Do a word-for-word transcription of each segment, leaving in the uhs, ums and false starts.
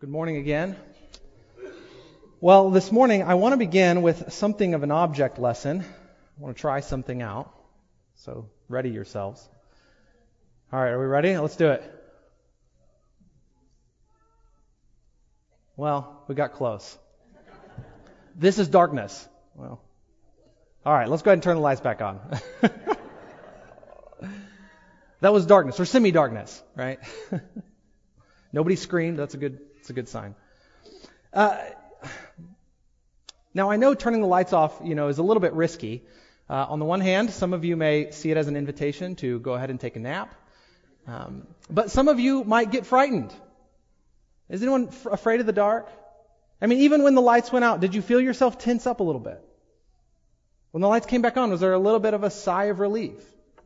Good morning again. Well, this morning I want to begin with something of an object lesson. I want to try something out. So ready yourselves. All right, are we ready? Let's do it. Well, we got close. This is darkness. Well, all right, let's go ahead and turn the lights back on. That was darkness, or semi-darkness, right? Nobody screamed. That's a good. That's a good sign. Uh, now I know turning the lights off, you know, is a little bit risky. Uh, on the one hand, some of you may see it as an invitation to go ahead and take a nap, um, but some of you might get frightened. Is anyone f- afraid of the dark? I mean, even when the lights went out, did you feel yourself tense up a little bit? When the lights came back on, was there a little bit of a sigh of relief?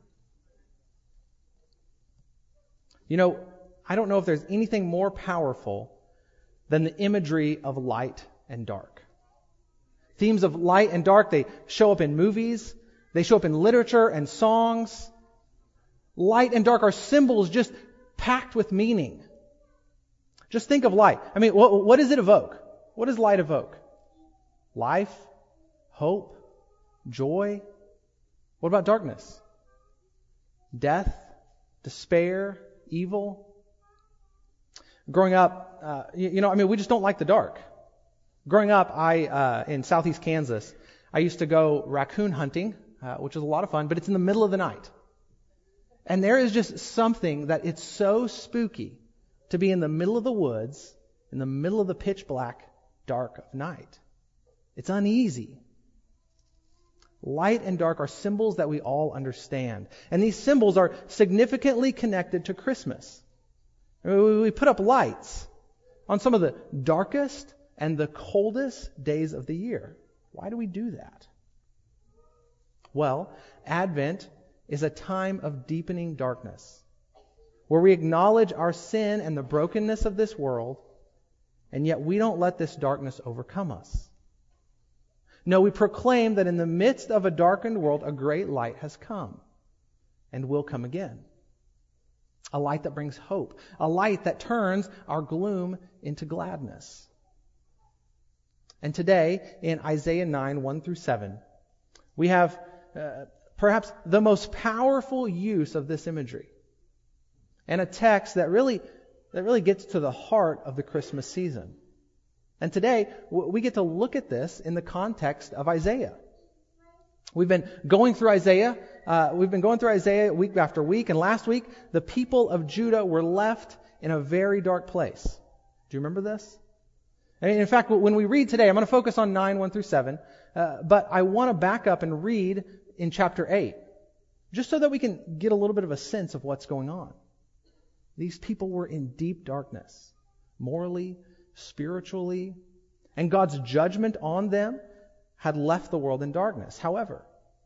You know, I don't know if there's anything more powerful than the imagery of light and dark. Themes of light and dark, they show up in movies, they show up in literature and songs. Light and dark are symbols just packed with meaning. Just think of light. I mean, what, what does it evoke? What does light evoke? Life, hope, joy. What about darkness? Death, despair, evil. Growing up, uh, you, you know, I mean, we just don't like the dark. Growing up, I uh, in southeast Kansas, I used to go raccoon hunting, uh, which is a lot of fun, but it's in the middle of the night. And there is just something that it's so spooky to be in the middle of the woods, in the middle of the pitch black dark of night. It's uneasy. Light and dark are symbols that we all understand. And these symbols are significantly connected to Christmas. We put up lights on some of the darkest and the coldest days of the year. Why do we do that? Well, Advent is a time of deepening darkness, where we acknowledge our sin and the brokenness of this world, and yet we don't let this darkness overcome us. No, we proclaim that in the midst of a darkened world, a great light has come and will come again. A light that brings hope. A light that turns our gloom into gladness. And today, in Isaiah nine, one through seven, we have uh, perhaps the most powerful use of this imagery. And a text that really, that really gets to the heart of the Christmas season. And today, we get to look at this in the context of Isaiah. We've been going through Isaiah. Uh, we've been going through Isaiah week after week. And last week, the people of Judah were left in a very dark place. Do you remember this? And in fact, when we read today, I'm going to focus on nine, one through seven. Uh, but I want to back up and read in chapter eight. Just so that we can get a little bit of a sense of what's going on. These people were in deep darkness. Morally, spiritually. And God's judgment on them had left the world in darkness. However,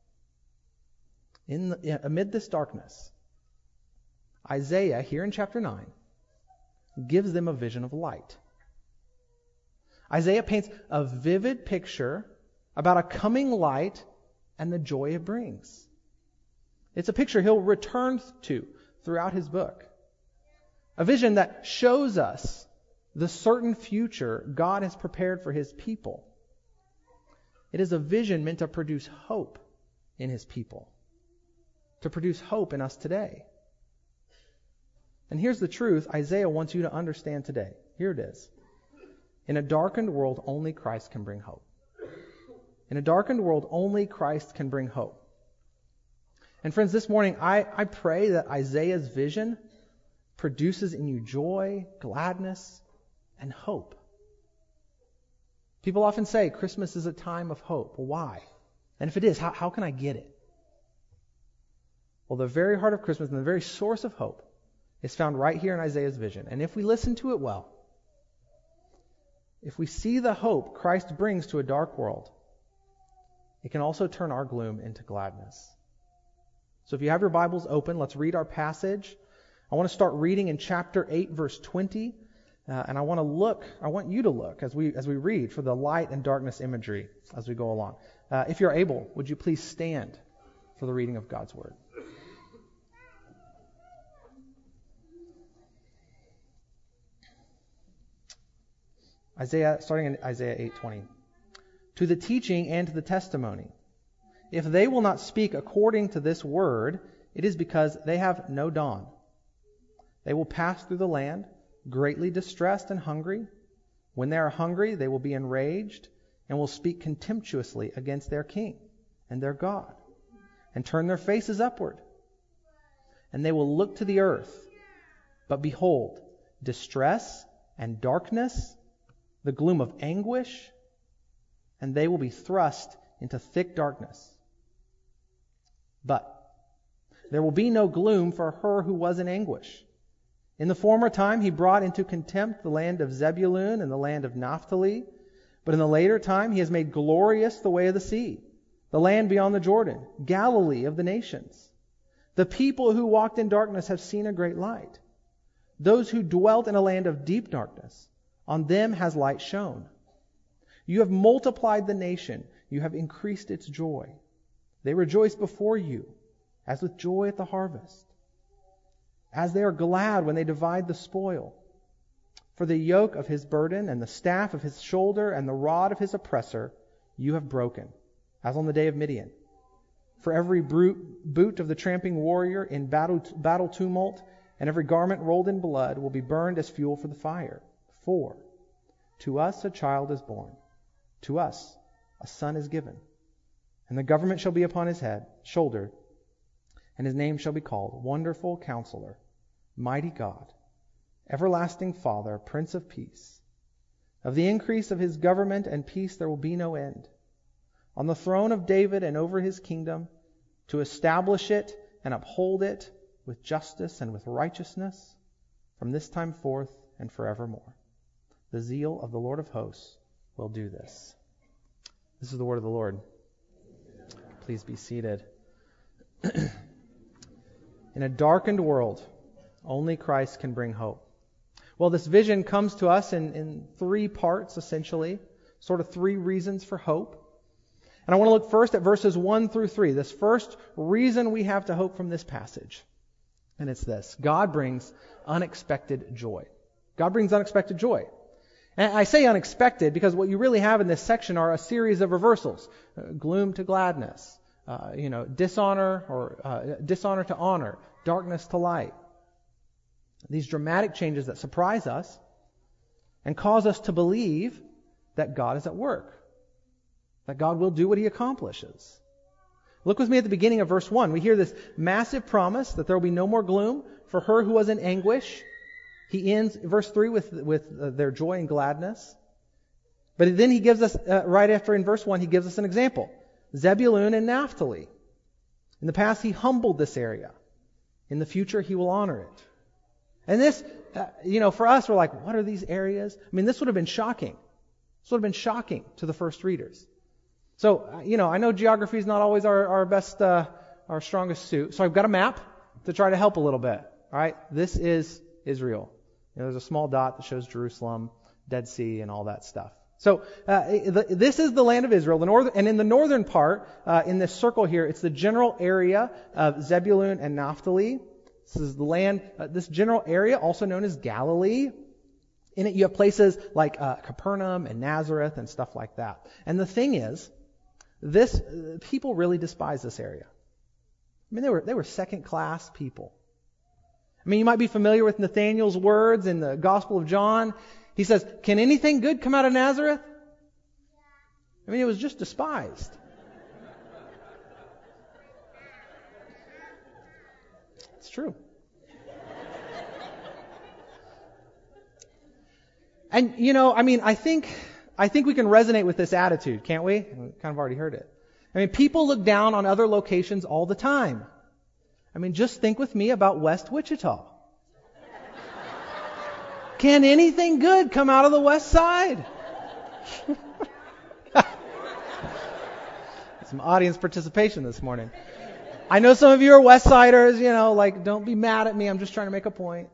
in the, amid this darkness, Isaiah, here in chapter nine, gives them a vision of light. Isaiah paints a vivid picture about a coming light and the joy it brings. It's a picture he'll return to throughout his book. A vision that shows us the certain future God has prepared for his people. It is a vision meant to produce hope in his people. To produce hope in us today. And here's the truth Isaiah wants you to understand today. Here it is. In a darkened world, only Christ can bring hope. In a darkened world, only Christ can bring hope. And friends, this morning, I, I pray that Isaiah's vision produces in you joy, gladness, and hope. People often say Christmas is a time of hope. Well, why? And if it is, how, how can I get it? Well, the very heart of Christmas and the very source of hope is found right here in Isaiah's vision. And if we listen to it well, if we see the hope Christ brings to a dark world, it can also turn our gloom into gladness. So if you have your Bibles open, let's read our passage. I want to start reading in chapter eight, verse twenty. Uh, and I want to look, I want you to look as we as we read for the light and darkness imagery as we go along. Uh, if you're able, would you please stand for the reading of God's Word? Isaiah, starting in Isaiah eight twenty. To the teaching and to the testimony. If they will not speak according to this word, it is because they have no dawn. They will pass through the land, greatly distressed and hungry. When they are hungry, they will be enraged and will speak contemptuously against their king and their God, and turn their faces upward. And they will look to the earth. But behold, distress and darkness, the gloom of anguish, and they will be thrust into thick darkness. But there will be no gloom for her who was in anguish. In the former time he brought into contempt the land of Zebulun and the land of Naphtali. But in the later time he has made glorious the way of the sea, the land beyond the Jordan, Galilee of the nations. The people who walked in darkness have seen a great light. Those who dwelt in a land of deep darkness, on them has light shone. You have multiplied the nation. You have increased its joy. They rejoice before you, as with joy at the harvest, as they are glad when they divide the spoil. For the yoke of his burden and the staff of his shoulder and the rod of his oppressor you have broken, as on the day of Midian. For every boot of the tramping warrior in battle, battle tumult and every garment rolled in blood will be burned as fuel for the fire. For to us a child is born, to us a son is given, and the government shall be upon his head, shoulder, and his name shall be called Wonderful Counselor, Mighty God, Everlasting Father, Prince of Peace. Of the increase of his government and peace there will be no end. On the throne of David and over his kingdom, to establish it and uphold it with justice and with righteousness from this time forth and forevermore. The zeal of the Lord of hosts will do this. This is the word of the Lord. Please be seated. In a darkened world, only Christ can bring hope. Well, this vision comes to us in, in three parts, essentially, sort of three reasons for hope. And I want to look first at verses one through three. This first reason we have to hope from this passage. And it's this. God brings unexpected joy. God brings unexpected joy. And I say unexpected because what you really have in this section are a series of reversals. Uh, gloom to gladness. Uh, you know, dishonor or uh, dishonor to honor. Darkness to light. These dramatic changes that surprise us and cause us to believe that God is at work. That God will do what He accomplishes. Look with me at the beginning of verse one. We hear this massive promise that there will be no more gloom for her who was in anguish. He ends verse three with, with uh, their joy and gladness. But then he gives us, uh, right after in verse one, he gives us an example. Zebulun and Naphtali. In the past, he humbled this area. In the future, he will honor it. And this, uh, you know, for us, we're like, what are these areas? I mean, this would have been shocking. This would have been shocking to the first readers. So, you know, I know geography is not always our, our best, uh, our strongest suit. So I've got a map to try to help a little bit. All right, this is Israel. You know, there's a small dot that shows Jerusalem, Dead Sea, and all that stuff. So uh, the, this is the land of Israel. The northern, and in the northern part, uh, in this circle here, it's the general area of Zebulun and Naphtali. This is the land, uh, this general area, also known as Galilee. In it, you have places like uh, Capernaum and Nazareth and stuff like that. And the thing is, this uh, people really despise this area. I mean, they were they were second-class people. I mean, you might be familiar with Nathanael's words in the Gospel of John. He says, "Can anything good come out of Nazareth?" I mean, it was just despised. It's true. And, you know, I mean, I think I think we can resonate with this attitude, can't we? We kind of already heard it. I mean, people look down on other locations all the time. I mean, just think with me about West Wichita. Can anything good come out of the West Side? Some audience participation this morning. I know some of you are West Siders, you know, like, don't be mad at me. I'm just trying to make a point.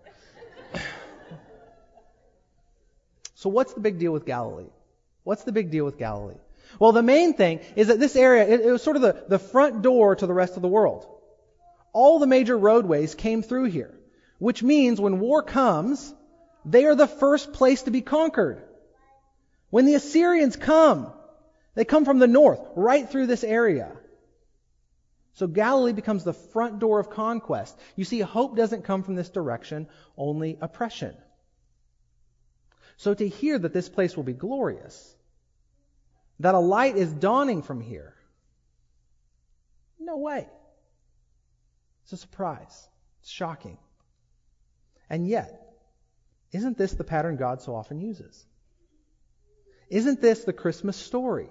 So what's the big deal with Galilee? What's the big deal with Galilee? Well, the main thing is that this area, it, it was sort of the, the front door to the rest of the world. All the major roadways came through here, which means when war comes, they are the first place to be conquered. When the Assyrians come, they come from the north, right through this area. So Galilee becomes the front door of conquest. You see, hope doesn't come from this direction, only oppression. So to hear that this place will be glorious, that a light is dawning from here, no way. It's a surprise. It's shocking. And yet, isn't this the pattern God so often uses? Isn't this the Christmas story?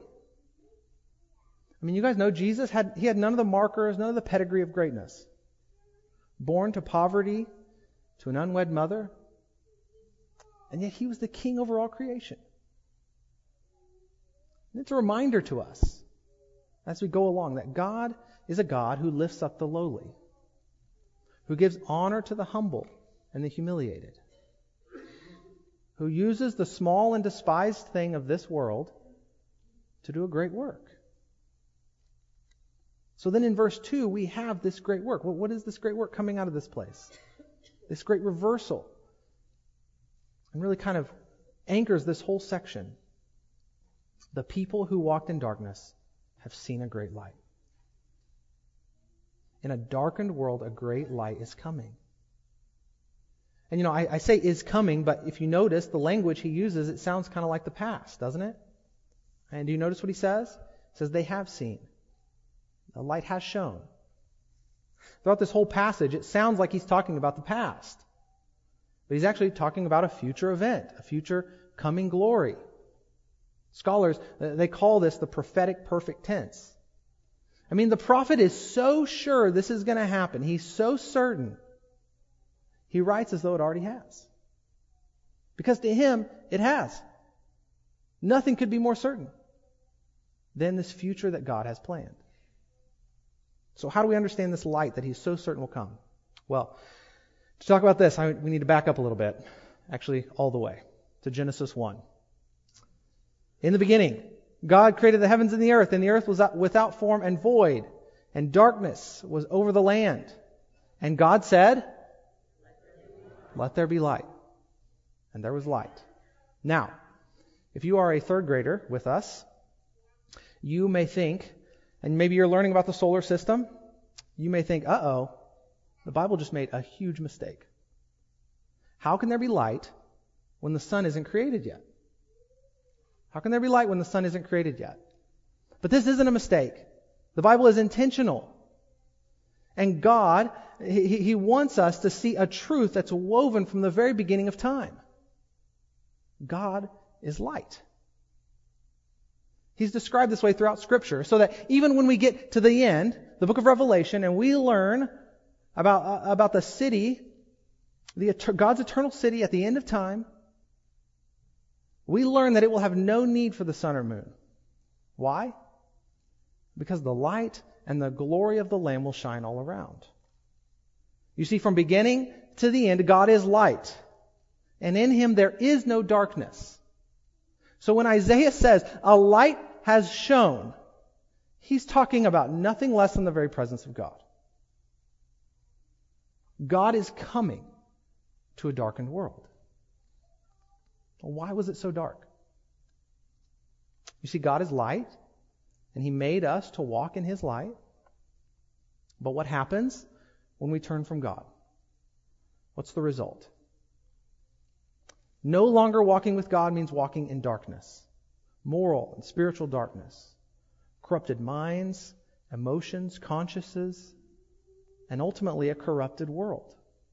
I mean, you guys know Jesus had he had none of the markers, none of the pedigree of greatness. Born to poverty, to an unwed mother, and yet he was the king over all creation. And it's a reminder to us as we go along that God is a God who lifts up the lowly, who gives honor to the humble and the humiliated, who uses the small and despised thing of this world to do a great work. So then in verse two, we have this great work. Well, what is this great work coming out of this place? This great reversal. And really kind of anchors this whole section. The people who walked in darkness have seen a great light. In a darkened world, a great light is coming. And you know, I, I say is coming, but if you notice the language he uses, it sounds kind of like the past, doesn't it? And do you notice what he says? He says they have seen. The light has shone. Throughout this whole passage, it sounds like he's talking about the past. But he's actually talking about a future event, a future coming glory. Scholars, they call this the prophetic perfect tense. I mean, the prophet is so sure this is going to happen. He's so certain. He writes as though it already has. Because to him, it has. Nothing could be more certain than this future that God has planned. So how do we understand this light that he's so certain will come? Well, to talk about this, I, we need to back up a little bit. Actually, all the way to Genesis one. In the beginning, God created the heavens and the earth, and the earth was without form and void, and darkness was over the land. And God said, "Let there be light." And there was light. Now, if you are a third grader with us, you may think, and maybe you're learning about the solar system, you may think, uh-oh, the Bible just made a huge mistake. How can there be light when the sun isn't created yet? How can there be light when the sun isn't created yet? But this isn't a mistake. The Bible is intentional. And God, He, he wants us to see a truth that's woven from the very beginning of time. God is light. He's described this way throughout Scripture, so that even when we get to the end, the book of Revelation, and we learn about, uh, about the city, the God's eternal city at the end of time, we learn that it will have no need for the sun or moon. Why? Because the light and the glory of the Lamb will shine all around. You see, from beginning to the end, God is light, and in Him there is no darkness. So when Isaiah says, a light has shone, he's talking about nothing less than the very presence of God. God is coming to a darkened world. Well, why was it so dark? You see, God is light, and He made us to walk in His light. But what happens when we turn from God? What's the result? No longer walking with God means walking in darkness. Moral and spiritual darkness. Corrupted minds, emotions, consciences, and ultimately a corrupted world.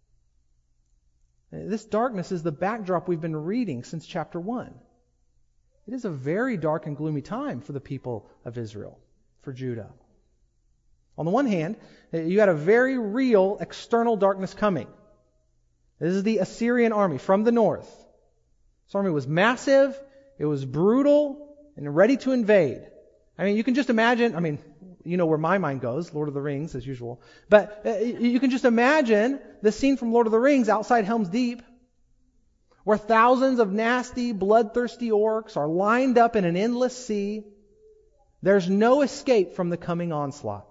This darkness is the backdrop we've been reading since chapter one. It is a very dark and gloomy time for the people of Israel, for Judah. On the one hand, you had a very real external darkness coming. This is the Assyrian army from the north. This army was massive, it was brutal, and ready to invade. I mean, you can just imagine, I mean, you know where my mind goes, Lord of the Rings, as usual. But uh, you can just imagine the scene from Lord of the Rings outside Helm's Deep, where thousands of nasty, bloodthirsty orcs are lined up in an endless sea. There's no escape from the coming onslaught.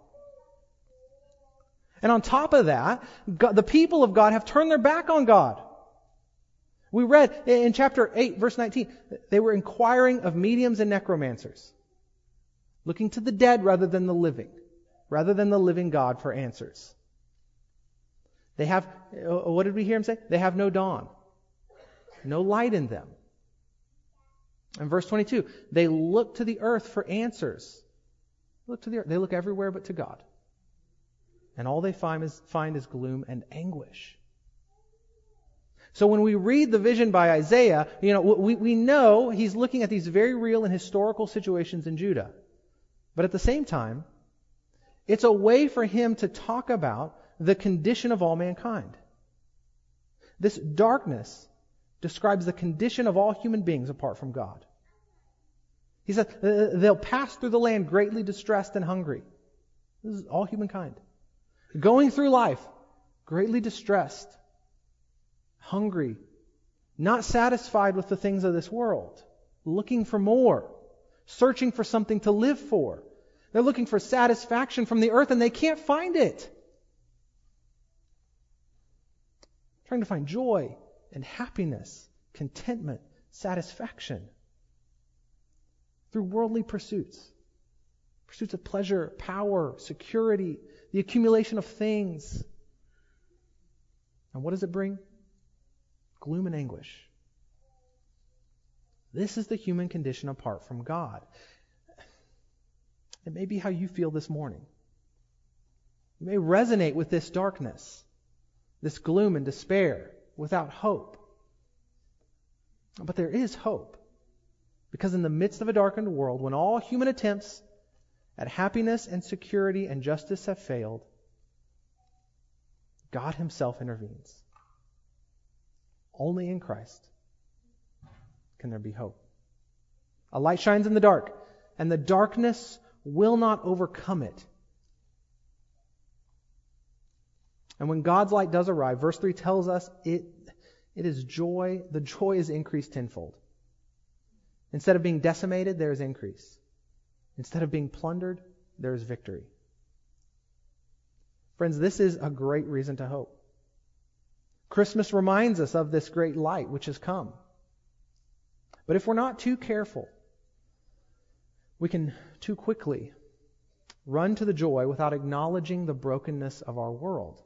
And on top of that, God, the people of God have turned their back on God. We read in chapter eight, verse nineteen, they were inquiring of mediums and necromancers, looking to the dead rather than the living, rather than the living God for answers. They have, what did we hear him say? They have no dawn, no light in them. In verse twenty-two, they look to the earth for answers. Look to the earth. They look everywhere but to God. And all they find is, find is gloom and anguish. So when we read the vision by Isaiah, you know, we, we know he's looking at these very real and historical situations in Judah. But at the same time, it's a way for him to talk about the condition of all mankind. This darkness describes the condition of all human beings apart from God. He said they'll pass through the land greatly distressed and hungry. This is all humankind. Going through life greatly distressed, hungry, not satisfied with the things of this world, looking for more, searching for something to live for. They're looking for satisfaction from the earth and they can't find it. Trying to find joy and happiness, contentment, satisfaction through worldly pursuits. Pursuits of pleasure, power, security, the accumulation of things. And what does it bring? Gloom and anguish. This is the human condition apart from God. It may be how you feel this morning. You may resonate with this darkness, this gloom and despair, without hope. But there is hope. Because in the midst of a darkened world, when all human attempts at happiness and security and justice have failed, God himself intervenes. Only in Christ can there be hope. A light shines in the dark, and the darkness will not overcome it. And when God's light does arrive, verse three tells us it, it is joy. The joy is increased tenfold. Instead of being decimated, there is increase. Instead of being plundered, there is victory. Friends, this is a great reason to hope. Christmas reminds us of this great light which has come. But if we're not too careful, we can too quickly run to the joy without acknowledging the brokenness of our world.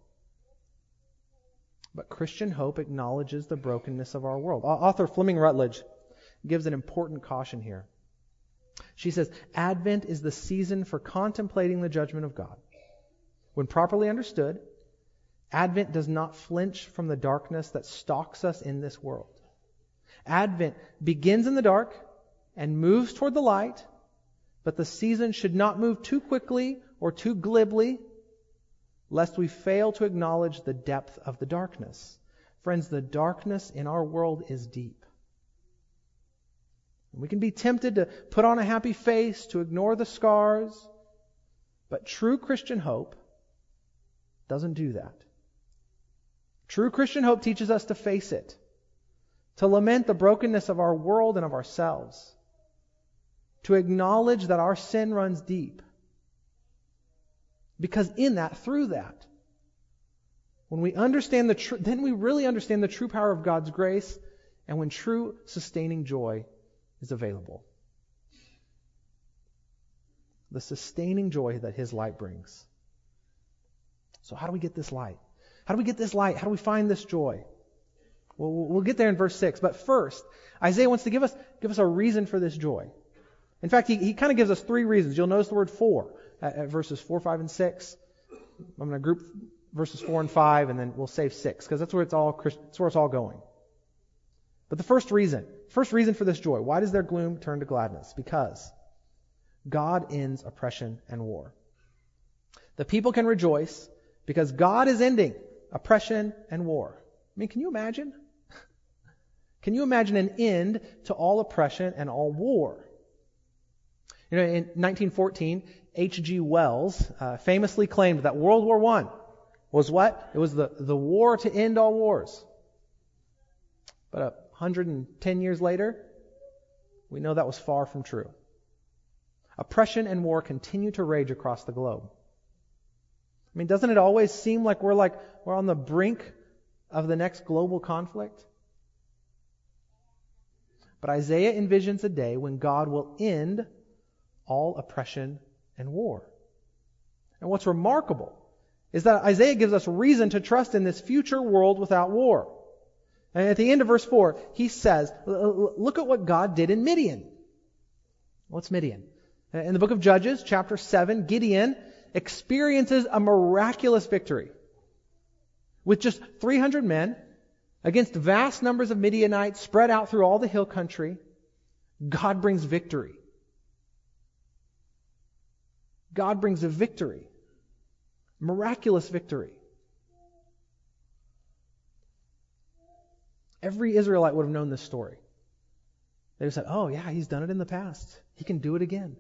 But Christian hope acknowledges the brokenness of our world. Author Fleming Rutledge gives an important caution here. She says, Advent is the season for contemplating the judgment of God. When properly understood, Advent does not flinch from the darkness that stalks us in this world. Advent begins in the dark and moves toward the light, but the season should not move too quickly or too glibly, lest we fail to acknowledge the depth of the darkness. Friends, the darkness in our world is deep. We can be tempted to put on a happy face, to ignore the scars, but true Christian hope doesn't do that. True Christian hope teaches us to face it, to lament the brokenness of our world and of ourselves, to acknowledge that our sin runs deep. Because in that, through that, when we understand the truth, then we really understand the true power of God's grace, and when true sustaining joy is available. The sustaining joy that His light brings. So how do we get this light? How do we get this light? How do we find this joy? Well, we'll get there in verse six. But first, Isaiah wants to give us, give us a reason for this joy. In fact, he, he kind of gives us three reasons. You'll notice the word for at, at verses four, five, and six. I'm going to group verses four and five, and then we'll save six, because that's where it's all that's where it's all going. But the first reason, first reason for this joy, why does their gloom turn to gladness? Because God ends oppression and war. The people can rejoice because God is ending oppression and war. I mean, can you imagine? Can you imagine an end to all oppression and all war? You know, in nineteen fourteen, H G Wells uh, famously claimed that World War One was what? It was the, the war to end all wars. But one hundred ten years later, we know that was far from true. Oppression and war continue to rage across the globe. I mean, doesn't it always seem like we're like we're on the brink of the next global conflict? But Isaiah envisions a day when God will end all oppression and war. And what's remarkable is that Isaiah gives us reason to trust in this future world without war. And at the end of verse four, he says, look at what God did in Midian. What's Midian? In the book of Judges, chapter seven, Gideon experiences a miraculous victory. With just three hundred men, against vast numbers of Midianites spread out through all the hill country, God brings victory. God brings a victory. Miraculous victory. Every Israelite would have known this story. They would have said, oh yeah, he's done it in the past. He can do it again.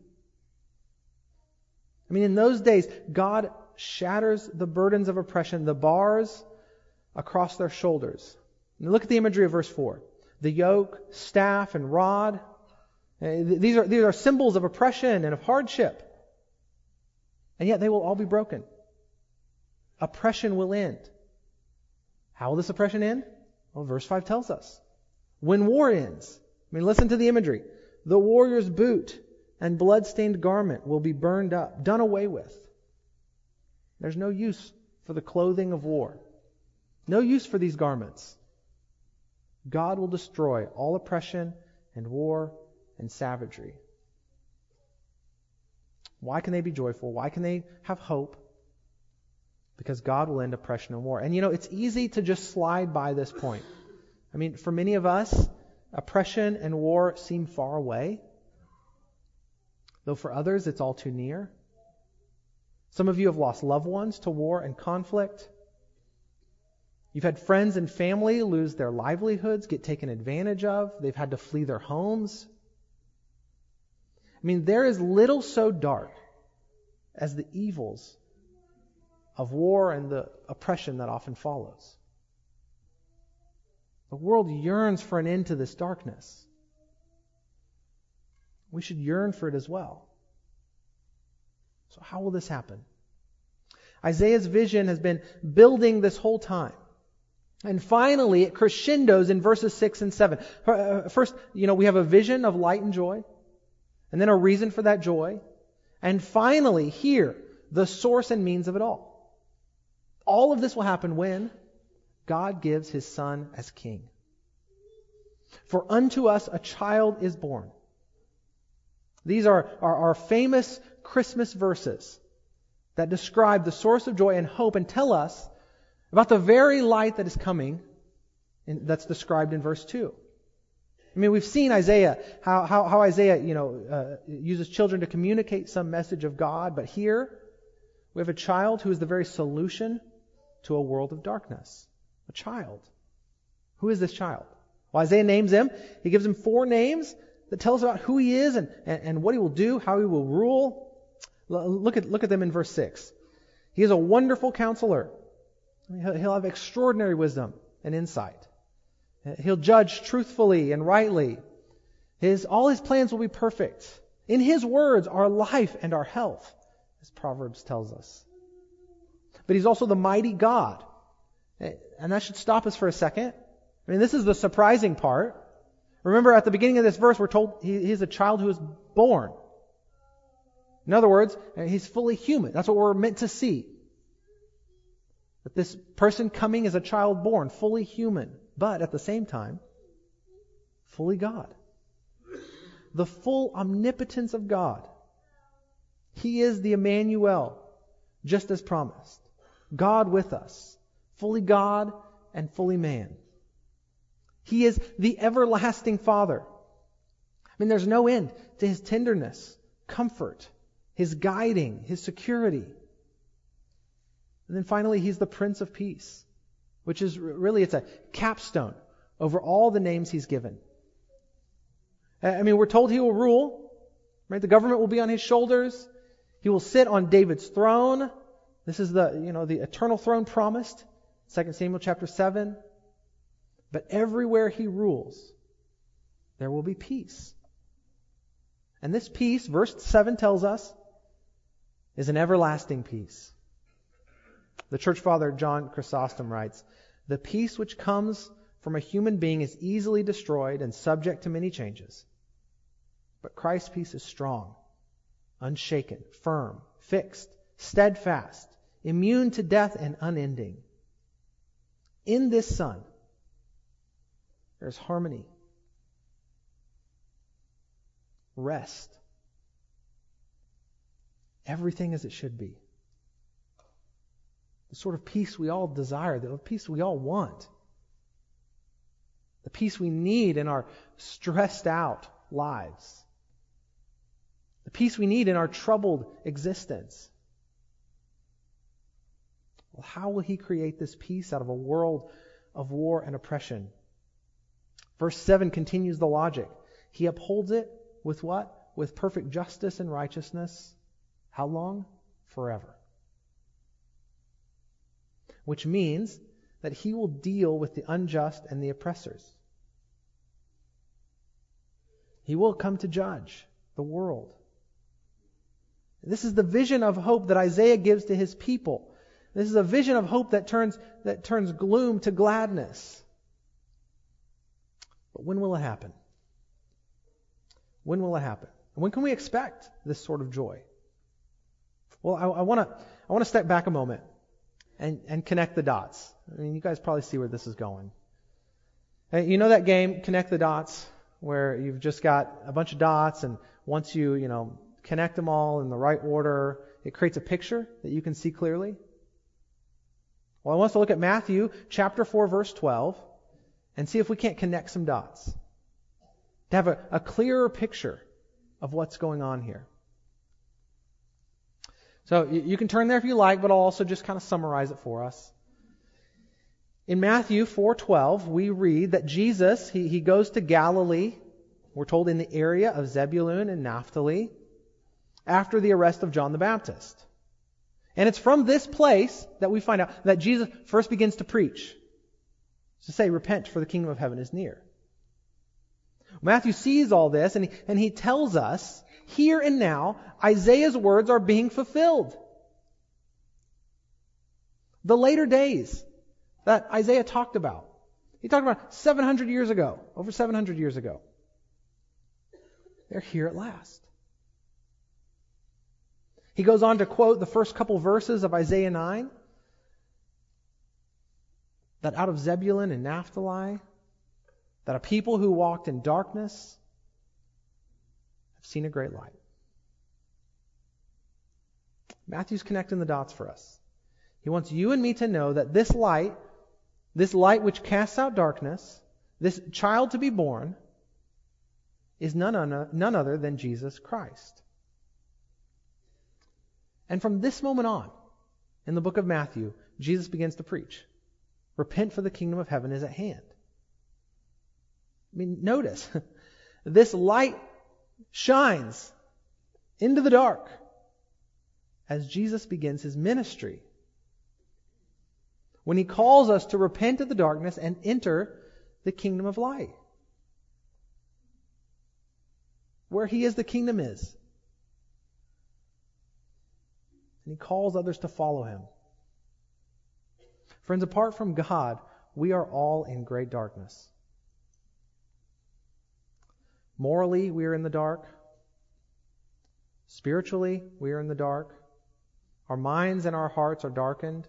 I mean, in those days, God shatters the burdens of oppression, the bars across their shoulders. And look at the imagery of verse four. The yoke, staff, and rod. These are, these are symbols of oppression and of hardship. And yet they will all be broken. Oppression will end. How will this oppression end? Well, verse five tells us. When war ends. I mean, listen to the imagery. The warrior's boot and blood-stained garment will be burned up, done away with. There's no use for the clothing of war. No use for these garments. God will destroy all oppression and war and savagery. Why can they be joyful? Why can they have hope? Because God will end oppression and war. And you know, it's easy to just slide by this point. I mean, for many of us, oppression and war seem far away. Though for others, it's all too near. Some of you have lost loved ones to war and conflict. You've had friends and family lose their livelihoods, get taken advantage of. They've had to flee their homes. I mean, there is little so dark as the evils of war and the oppression that often follows. The world yearns for an end to this darkness. We should yearn for it as well. So how will this happen? Isaiah's vision has been building this whole time. And finally, it crescendos in verses six and seven. First, you know, we have a vision of light and joy. And then a reason for that joy. And finally, here, the source and means of it all. All of this will happen when God gives His Son as King. For unto us a child is born. These are our, our famous Christmas verses that describe the source of joy and hope and tell us about the very light that is coming in, that's described in verse two. I mean, we've seen Isaiah, how, how, how Isaiah, you know, uh, uses children to communicate some message of God, but here we have a child who is the very solution to a world of darkness. A child. Who is this child? Well, Isaiah names him. He gives him four names that tell us about who he is and, and, and what he will do, how he will rule. Look at, look at them in verse six. He is a wonderful counselor. He'll have extraordinary wisdom and insight. He'll judge truthfully and rightly. His, all his plans will be perfect. In his words are life and our health, as Proverbs tells us. But he's also the mighty God. And that should stop us for a second. I mean, this is the surprising part. Remember, at the beginning of this verse, we're told he, he's a child who is born. In other words, he's fully human. That's what we're meant to see. That this person coming is a child born, fully human, but at the same time, fully God. The full omnipotence of God. He is the Emmanuel, just as promised. God with us. Fully God and fully man. He is the everlasting Father. I mean, there's no end to His tenderness, comfort, His guiding, His security. And then finally, He's the Prince of Peace, which is really, it's a capstone over all the names He's given. I mean, we're told He will rule, right? The government will be on His shoulders. He will sit on David's throne. This is the, you know, the eternal throne promised. Second Samuel chapter seven. But everywhere He rules, there will be peace. And this peace, verse seven tells us, is an everlasting peace. The church father John Chrysostom writes, "The peace which comes from a human being is easily destroyed and subject to many changes. But Christ's peace is strong, unshaken, firm, fixed, steadfast, immune to death, and unending. In this Son, there's harmony, rest, everything as it should be. The sort of peace we all desire, the peace we all want. The peace we need in our stressed out lives. The peace we need in our troubled existence. Well, how will He create this peace out of a world of war and oppression? Verse seven continues the logic. He upholds it with what? With perfect justice and righteousness. How long? Forever. Which means that He will deal with the unjust and the oppressors. He will come to judge the world. This is the vision of hope that Isaiah gives to his people. This is a vision of hope that turns, that turns gloom to gladness. But when will it happen? When will it happen? And when can we expect this sort of joy? Well, I, I want to I want to step back a moment and, and connect the dots. I mean, you guys probably see where this is going. And you know that game, Connect the Dots, where you've just got a bunch of dots, and once you, you know, connect them all in the right order, it creates a picture that you can see clearly? Well, I want us to look at Matthew chapter four, verse twelve, and see if we can't connect some dots to have a, a clearer picture of what's going on here. So you, you can turn there if you like, but I'll also just kind of summarize it for us. In Matthew four twelve, we read that Jesus, he, he goes to Galilee, we're told in the area of Zebulun and Naphtali, after the arrest of John the Baptist. And it's from this place that we find out that Jesus first begins to preach. To say, repent, for the kingdom of heaven is near. Matthew sees all this, and he, and he tells us, here and now, Isaiah's words are being fulfilled. The later days that Isaiah talked about. He talked about seven hundred years ago, over seven hundred years ago. They're here at last. He goes on to quote the first couple verses of Isaiah nine, that out of Zebulun and Naphtali, that a people who walked in darkness have seen a great light. Matthew's connecting the dots for us. He wants you and me to know that this light, this light which casts out darkness, this child to be born, is none other, none other than Jesus Christ. And from this moment on, in the book of Matthew, Jesus begins to preach. Repent, for the kingdom of heaven is at hand. I mean, notice, this light shines into the dark as Jesus begins His ministry. When He calls us to repent of the darkness and enter the kingdom of light. Where He is, the kingdom is. And He calls others to follow Him. Friends, apart from God, we are all in great darkness. Morally, we are in the dark. Spiritually, we are in the dark. Our minds and our hearts are darkened.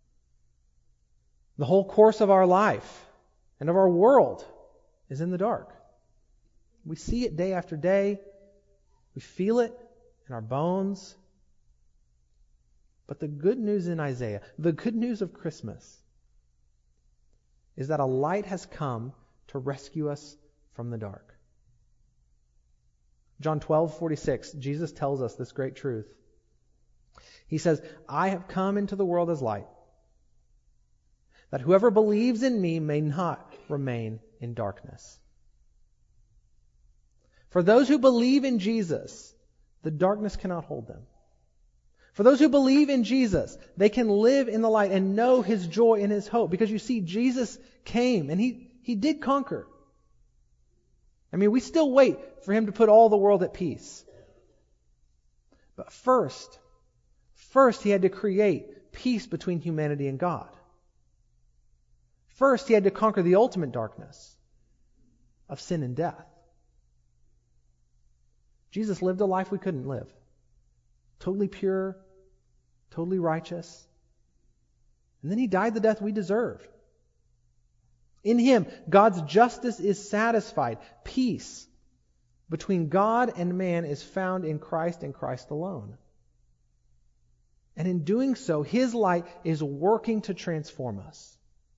The whole course of our life and of our world is in the dark. We see it day after day. We feel it in our bones. But the good news in Isaiah, the good news of Christmas, is that a light has come to rescue us from the dark. John twelve forty-six, Jesus tells us this great truth. He says, I have come into the world as light, that whoever believes in me may not remain in darkness. For those who believe in Jesus, the darkness cannot hold them. For those who believe in Jesus, they can live in the light and know His joy and His hope. Because you see, Jesus came and He, he did conquer. I mean, we still wait for Him to put all the world at peace. But first, first He had to create peace between humanity and God. First, he had to conquer the ultimate darkness of sin and death. Jesus lived a life we couldn't live. Totally pure, totally righteous. And then he died the death we deserve. In him, God's justice is satisfied. Peace between God and man is found in Christ and Christ alone. And in doing so, his light is working to transform us.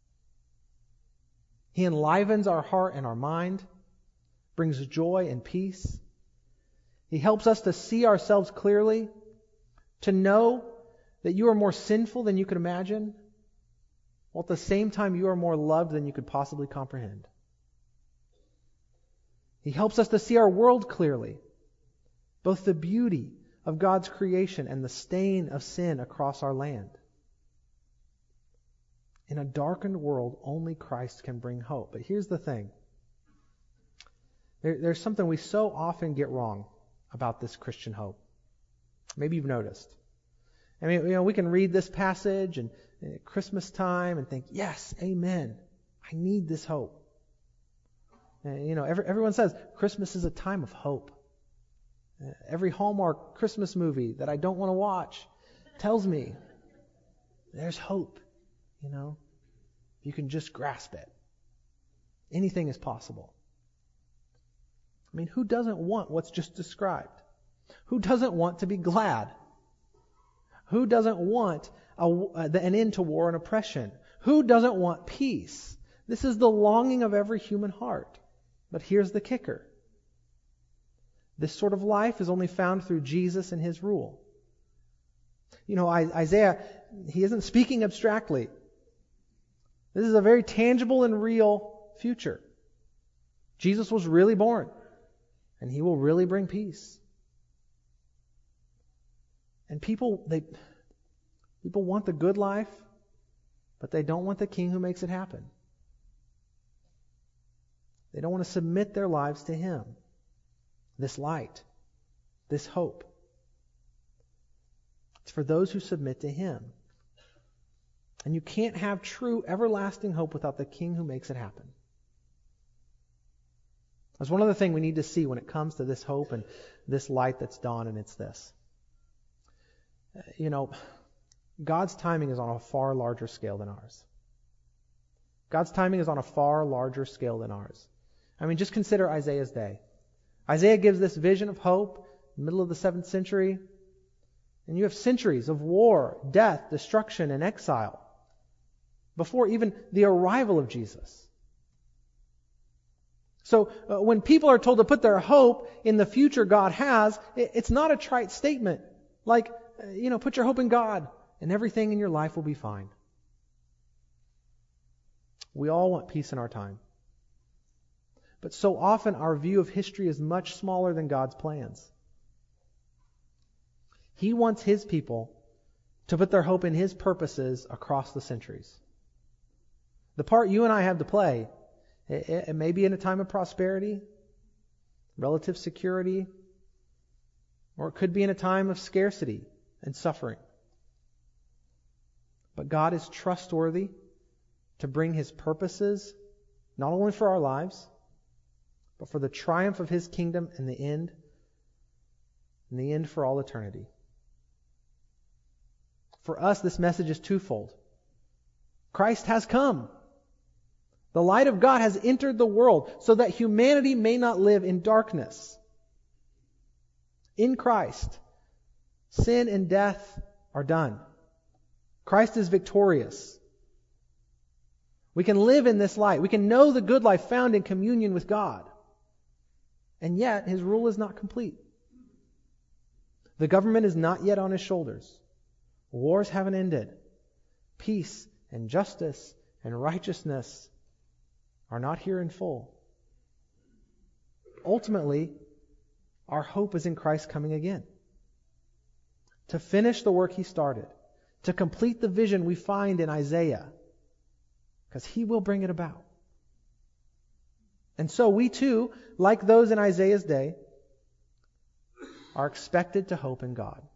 He enlivens our heart and our mind, brings joy and peace. He helps us to see ourselves clearly, to know that you are more sinful than you could imagine, while at the same time you are more loved than you could possibly comprehend. He helps us to see our world clearly, both the beauty of God's creation and the stain of sin across our land. In a darkened world, only Christ can bring hope. But here's the thing. There, there's something we so often get wrong about this Christian hope. Maybe you've noticed. I mean, you know, we can read this passage and, and at Christmas time and think, yes, amen. I need this hope. And, you know, every, everyone says Christmas is a time of hope. Uh, every Hallmark Christmas movie that I don't want to watch tells me there's hope. You know, you can just grasp it. Anything is possible. I mean, who doesn't want what's just described? Who doesn't want to be glad? Who doesn't want a, an end to war and oppression? Who doesn't want peace? This is the longing of every human heart. But here's the kicker. This sort of life is only found through Jesus and his rule. You know, Isaiah, he isn't speaking abstractly. This is a very tangible and real future. Jesus was really born, and he will really bring peace. And people, they people want the good life, but they don't want the king who makes it happen. They don't want to submit their lives to him. This light, this hope. It's for those who submit to him. And you can't have true, everlasting hope without the king who makes it happen. That's one other thing we need to see when it comes to this hope and this light that's dawned, and it's this. You know, God's timing is on a far larger scale than ours. God's timing is on a far larger scale than ours. I mean, just consider Isaiah's day. Isaiah gives this vision of hope in the middle of the seventh century. And you have centuries of war, death, destruction, and exile before even the arrival of Jesus. So uh, when people are told to put their hope in the future God has, it, it's not a trite statement. Like, uh, you know, put your hope in God and everything in your life will be fine. We all want peace in our time. But so often our view of history is much smaller than God's plans. He wants his people to put their hope in his purposes across the centuries. The part you and I have to play, it, it may be in a time of prosperity, relative security, or it could be in a time of scarcity and suffering. But God is trustworthy to bring his purposes, not only for our lives, but for the triumph of his kingdom in the end, in the end for all eternity. For us, this message is twofold. Christ has come. The light of God has entered the world so that humanity may not live in darkness. In Christ, sin and death are done. Christ is victorious. We can live in this light. We can know the good life found in communion with God. And yet, his rule is not complete. The government is not yet on his shoulders. Wars haven't ended. Peace and justice and righteousness are not here in full. Ultimately, our hope is in Christ coming again. To finish the work he started. To complete the vision we find in Isaiah. Because he will bring it about. And so we too, like those in Isaiah's day, are expected to hope in God.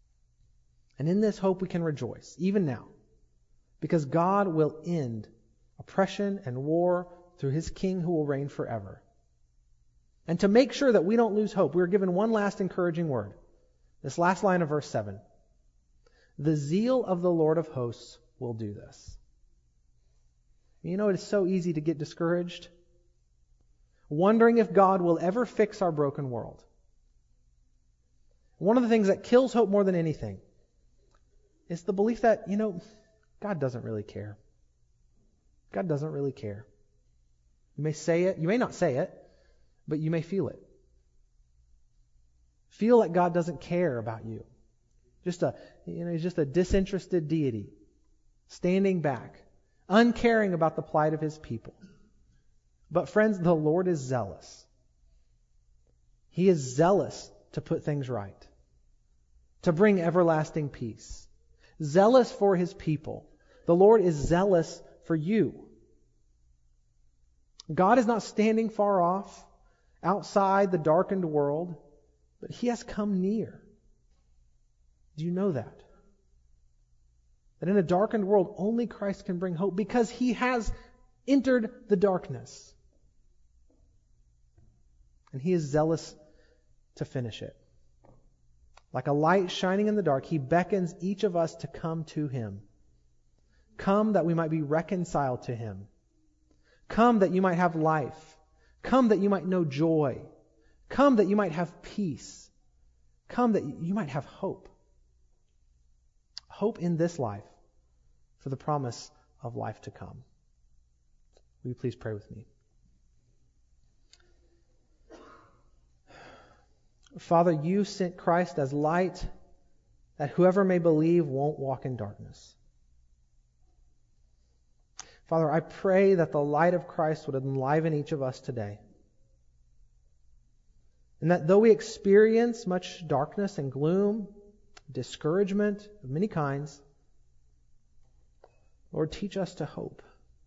And in this hope we can rejoice, even now, because God will end oppression and war through his King who will reign forever. And to make sure that we don't lose hope, we're given one last encouraging word. This last line of verse seven. The zeal of the Lord of hosts will do this. You know, it is so easy to get discouraged, wondering if God will ever fix our broken world. One of the things that kills hope more than anything is the belief that, you know, God doesn't really care. God doesn't really care. You may say it, you may not say it, but you may feel it. Feel like God doesn't care about you. Just a, you know, he's just a disinterested deity, standing back, uncaring about the plight of his people. But friends, the Lord is zealous. He is zealous to put things right, to bring everlasting peace. Zealous for his people. The Lord is zealous for you. God is not standing far off, outside the darkened world, but he has come near. Do you know that? That in a darkened world, only Christ can bring hope because he has entered the darkness. And he is zealous to finish it. Like a light shining in the dark, he beckons each of us to come to him. Come that we might be reconciled to him. Come that you might have life. Come that you might know joy. Come that you might have peace. Come that you might have hope. Hope in this life for the promise of life to come. Will you please pray with me? Father, you sent Christ as light that whoever may believe won't walk in darkness. Father, I pray that the light of Christ would enliven each of us today. And that though we experience much darkness and gloom, discouragement of many kinds, Lord, teach us to hope.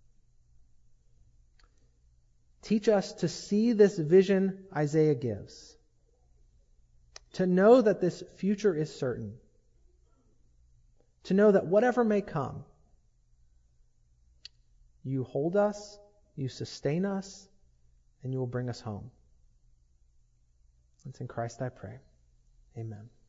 Teach us to see this vision Isaiah gives. To know that this future is certain. To know that whatever may come, you hold us, you sustain us, and you will bring us home. It's in Christ I pray. Amen.